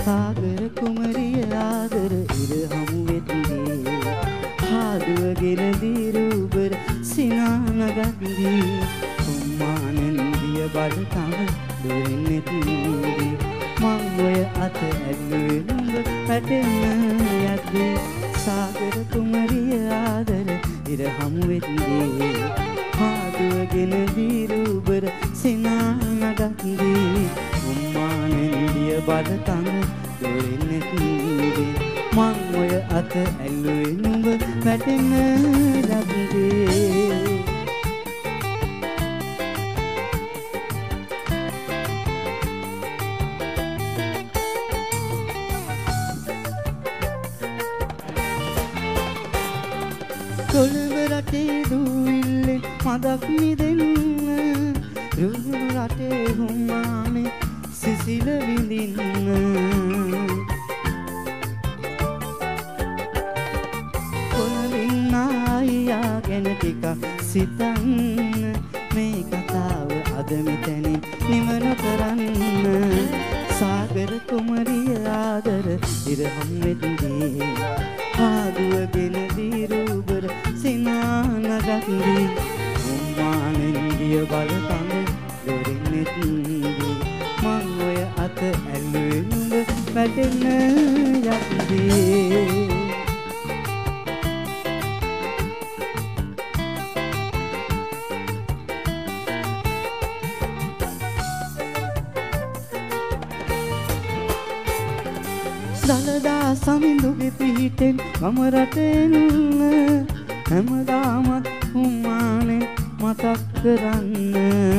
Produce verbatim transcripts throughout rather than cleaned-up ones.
සාගර කුමරිය ආදර ඉර හමු වෙද්දී හාදුවගෙන දීරුබර සිනානගද්දී උම්මානන්දිය බඩ තම දෙන්නෙත්දී මං ඔය අත ඇල්ලුවේ නුඹ පැටෙන්න යද්දී සාගර කුමරිය ආදර ඉර හමු වෙද්දී හාදුවගෙන දීරුබර සිනානගද්දී උම්මානන්දිය බඩ තම දෙන්නෙත්දී මං ඔය අත ඇල්ලුවේ නුඹ පැටෙන්න යද්දී කොළඹ රටේ දූවිල්ලේ මදක් මිදෙන්න රුහුණු රටේ හුම්මානේ සිසිල විඳින්න කොළඹින් ආයියා ගැන ටිකක් සිතන්න මේ කතාව අද මෙතනින් නිමන කරන්න සාගර කුමරිය ආදර ඉර හම් වෙද්දී හාදුවගෙන දීරුබර සිනානගද්දී උම්මානන්දිය බලතම දොරින්නෙත්දී මං ඔය අත ඇල්ලුවේ නුඹ පැටෙන්න යද්දී දලදා සමිඳුගේ පිහිටෙන් ගම රටෙන් හැමදාමත් උම්මානේ මතක් කරන්න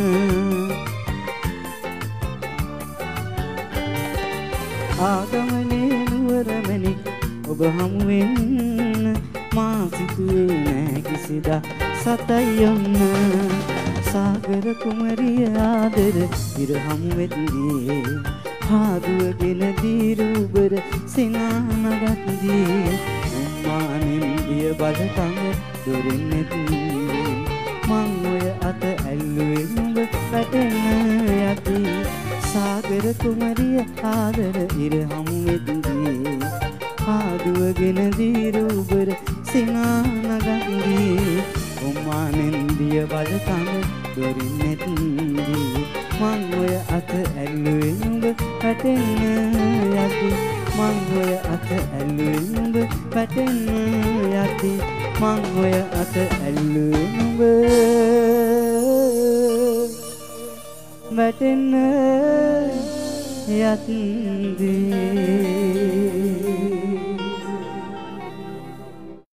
ආගමනේ නුවරමැණික් ඔබ හමුවෙන්න මා සිතුවේ නෑ කිසිදා සතයි යන්න සාගර කුමරිය ආදර ඉර හමු වෙද්දී හාදුවගෙන දීරුබර සිනානගද්දී උම්මානන්දිය බඩතම දොරින්නෙත්දී මං ඔය අත ඇල්ලුවේ නුඹ පැටෙන්න යද්දී සාගර කුමරිය ආදර ඉර හමු වෙද්දී හාදුවගෙන දීරුබර සිනානගද්දී උම්මානන්දිය බඩතම දොරින්නෙත්දී මං ඔය අත ඇල්ලුවේ නුඹ පැටෙන්න යද්දී මං ඔය අත ඇල්ලුවේ නුඹ පැටෙන්න යද්දී මං ඔය අත ඇල්ලුවේ නුඹ පැටෙන්න යද්දී